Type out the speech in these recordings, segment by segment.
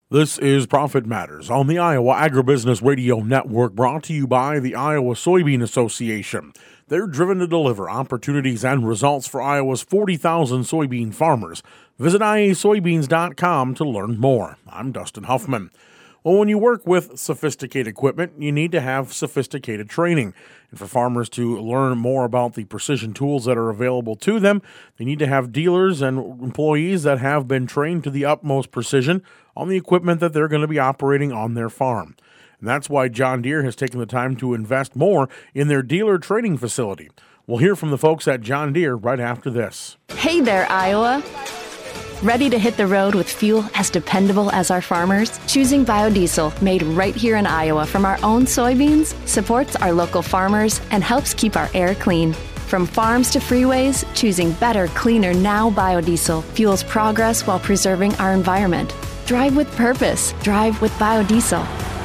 This is Profit Matters on the Iowa Agribusiness Radio Network, brought to you by the Iowa Soybean Association. They're driven to deliver opportunities and results for Iowa's 40,000 soybean farmers. Visit iasoybeans.com to learn more. I'm Dustin Huffman. Well, when you work with sophisticated equipment, you need to have sophisticated training. And for farmers to learn more about the precision tools that are available to them, they need to have dealers and employees that have been trained to the utmost precision on the equipment that they're going to be operating on their farm. And that's why John Deere has taken the time to invest more in their dealer training facility. We'll hear from the folks at John Deere right after this. Hey there, Iowa. Ready to hit the road with fuel as dependable as our farmers? Choosing biodiesel, made right here in Iowa from our own soybeans, supports our local farmers and helps keep our air clean. From farms to freeways, choosing better, cleaner now biodiesel fuels progress while preserving our environment. Drive with purpose. Drive with biodiesel.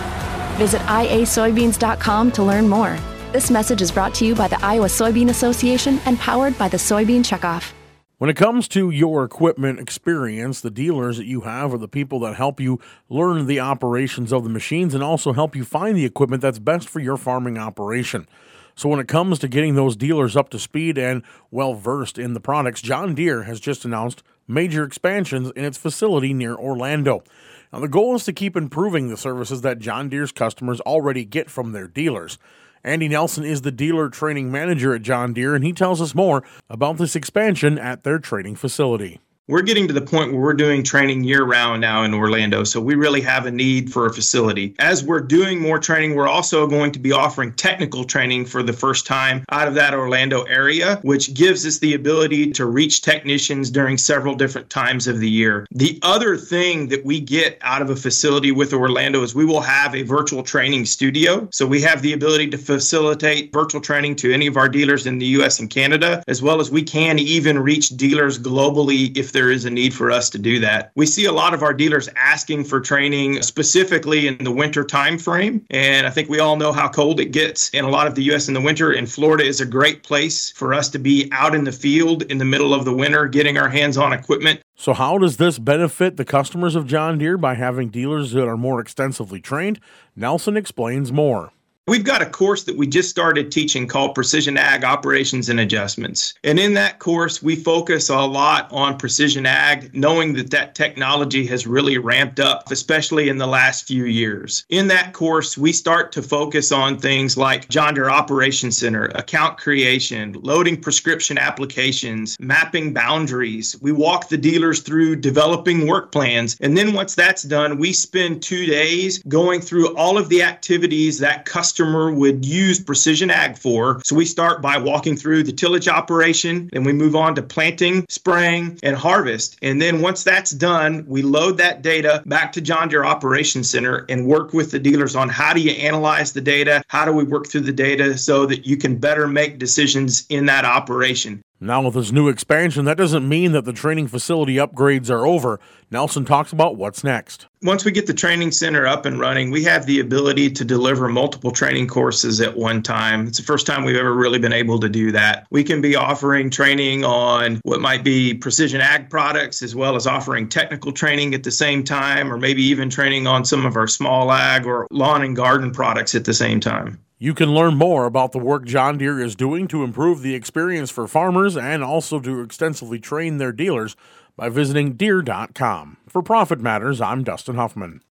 Visit iasoybeans.com to learn more. This message is brought to you by the Iowa Soybean Association and powered by the Soybean Checkoff. When it comes to your equipment experience, the dealers that you have are the people that help you learn the operations of the machines and also help you find the equipment that's best for your farming operation. So when it comes to getting those dealers up to speed and well-versed in the products, John Deere has just announced major expansions in its facility near Orlando. Now, the goal is to keep improving the services that John Deere's customers already get from their dealers. Andy Nelson is the dealer training manager at John Deere, and he tells us more about this expansion at their training facility. We're getting to the point where we're doing training year-round now in Orlando, so we really have a need for a facility. As we're doing more training, we're also going to be offering technical training for the first time out of that Orlando area, which gives us the ability to reach technicians during several different times of the year. The other thing that we get out of a facility with Orlando is we will have a virtual training studio. So we have the ability to facilitate virtual training to any of our dealers in the U.S. and Canada, as well as we can even reach dealers globally if there is a need for us to do that. We see a lot of our dealers asking for training specifically in the winter time frame. And I think we all know how cold it gets in a lot of the U.S. in the winter. And Florida is a great place for us to be out in the field in the middle of the winter, getting our hands on equipment. So how does this benefit the customers of John Deere by having dealers that are more extensively trained? Nelson explains more. We've got a course that we just started teaching called Precision Ag Operations and Adjustments. And in that course, we focus a lot on precision ag, knowing that technology has really ramped up, especially in the last few years. In that course, we start to focus on things like John Deere Operations Center, account creation, loading prescription applications, mapping boundaries. We walk the dealers through developing work plans. And then once that's done, we spend 2 days going through all of the activities that customer would use precision ag for. So we start by walking through the tillage operation, and we move on to planting, spraying, and harvest. And then once that's done, we load that data back to John Deere Operations Center and work with the dealers on how do you analyze the data, how do we work through the data so that you can better make decisions in that operation. Now with this new expansion, that doesn't mean that the training facility upgrades are over. Nelson talks about what's next. Once we get the training center up and running, we have the ability to deliver multiple training courses at one time. It's the first time we've ever really been able to do that. We can be offering training on what might be precision ag products, as well as offering technical training at the same time, or maybe even training on some of our small ag or lawn and garden products at the same time. You can learn more about the work John Deere is doing to improve the experience for farmers and also to extensively train their dealers by visiting Deere.com. For Profit Matters, I'm Dustin Huffman.